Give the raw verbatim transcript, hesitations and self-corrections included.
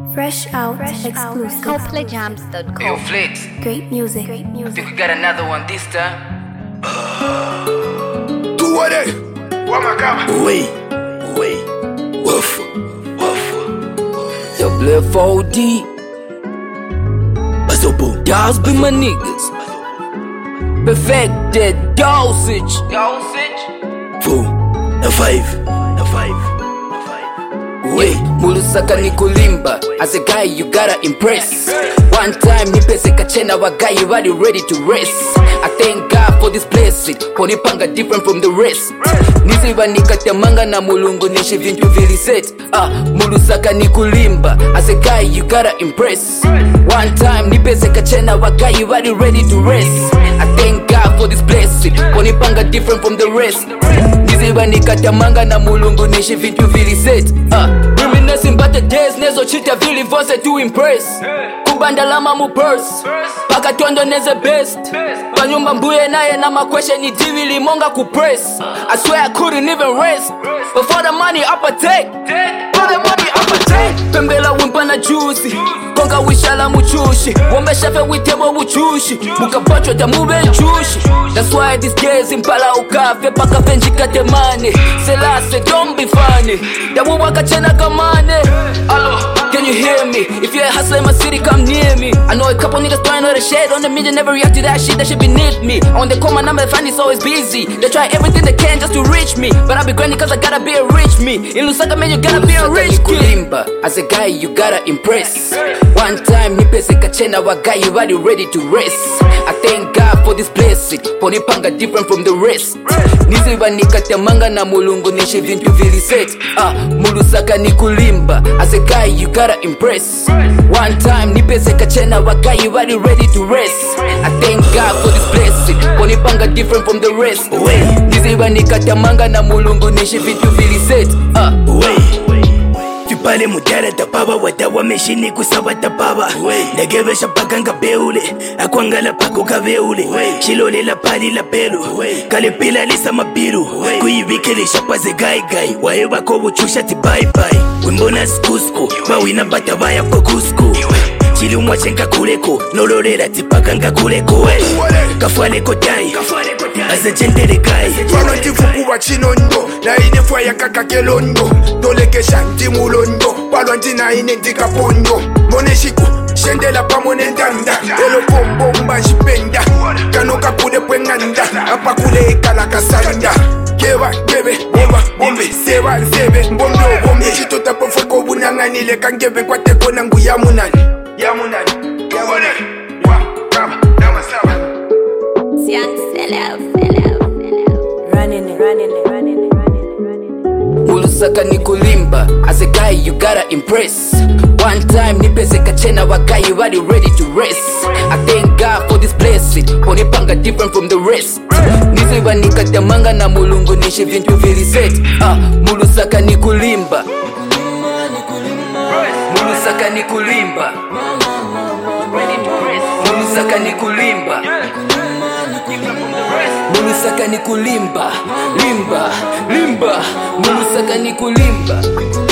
Fresh out, Fresh exclusive. Coldplay Jams dot com. Yo, Flex. Great music. Great I music. think we got another one this time. Do what it? What my God? Wait, wait, woof, woof. Your blood four D. Bazobo, y'all be my niggas. Perfected dosage. Dosage? Four, na five, na five, na five. Wait, mulusaka ni kulimba. As a guy, you gotta impress. One time, nipese kachena wa guy, you already ready to race. I thank God for this blessing. Ponipanga different from the rest. Niziva nikatemanga na mulungu nishi vintu viliset. Ah, mulusaka ni kulimba. As a guy, you gotta impress. One time, nipese kachena wa guy, you already ready to race. I thank God for this blessing. Ponipanga different from the rest. Niziva nikatemanga na mulungu nishi vintu viliset. Ah, reminiscing about the days nezo chita vili vose to impress. Kubandalama mu purse paka tondo neze best panyumba mbuye naye na makweshe ni divi limonga ku press. I swear I couldn't even rest before the money up a take for the money up a take. Pembela wimpa na juicy konga wishala muchushi wombe shefe witebo buchushi mukapacho tamube chushi. That's why these days impala ukafe paka venji katemane selase don't be funny dabu waka chena kamane. Hello, can you hear me? If you're a hustler in my city, come near me. I know a couple niggas throwing all the shade on the media, never react to that shit, that shit beneath me. On the call my number, find it's always busy. They try everything they can just to reach me, but I be grinding cause I gotta be a rich me. In Lusaka, man, you gotta be a rich kid. As a guy, you gotta impress. One time, nipese kachena wa guy, you already ready to race. I thank God for this blessing. Ponipanga different from the rest. Niziva nikatemanga na mulungu nishi vintu viliset. Ah, mulusaka ni kulimba. As a guy, you gotta impress. One time, nipese kachena wa guy, you already ready to race. I thank God for this blessing. Ponipanga different from the rest. Niziva nikatemanga na mulungu nishi vintu viliset. Ah, wait. Pale mutara tapaba watawa meshini kusaba tapaba Nagebesha pakanga beule akwangala pako kaveule Shilole la pali la pelu kale pila lisa mabiru Kuivike li shapaze gai gai Waewa kobu chusha ti bye bye Wimbona skusku mawina bata vaya kokusku Chili umwachenka kuleko nolorera tipakanga kuleko Kafaleko dai Asa chendere gai Fano tifuku wa chinondo na ine fwa ya kakakelondo Doleke shanti mulondo Palo antina ine ndika pondo Moneshiku shendela pa monendanda Elo kombo mba jipenda Kano kapule pwenganda Apa kule ikala kasanda Kewa kebe bomba bombe Sewa zebe mbombe bombe Chito tapo foko bunanganile Kangebe kwa teko nangu ya munani Ya munani Ya munani Wa kama Nama sawa Young Celeb. Running it, running it, running it, running it, running it. Mulusaka ni kulimba. As a guy, you gotta impress. One time, nipese kachena wa guy, you already ready to race. I thank God for this blessing. Ponipanga different from the rest. Niziva nikatemanga na mulungu nishi vintu viliset. Ah, mulusaka ni kulimba. Mulusaka ni kulimba. Mulusaka ni kulimba. Mulusaka ni kulimba. Limba, limba. Mulusaka ni kulimba.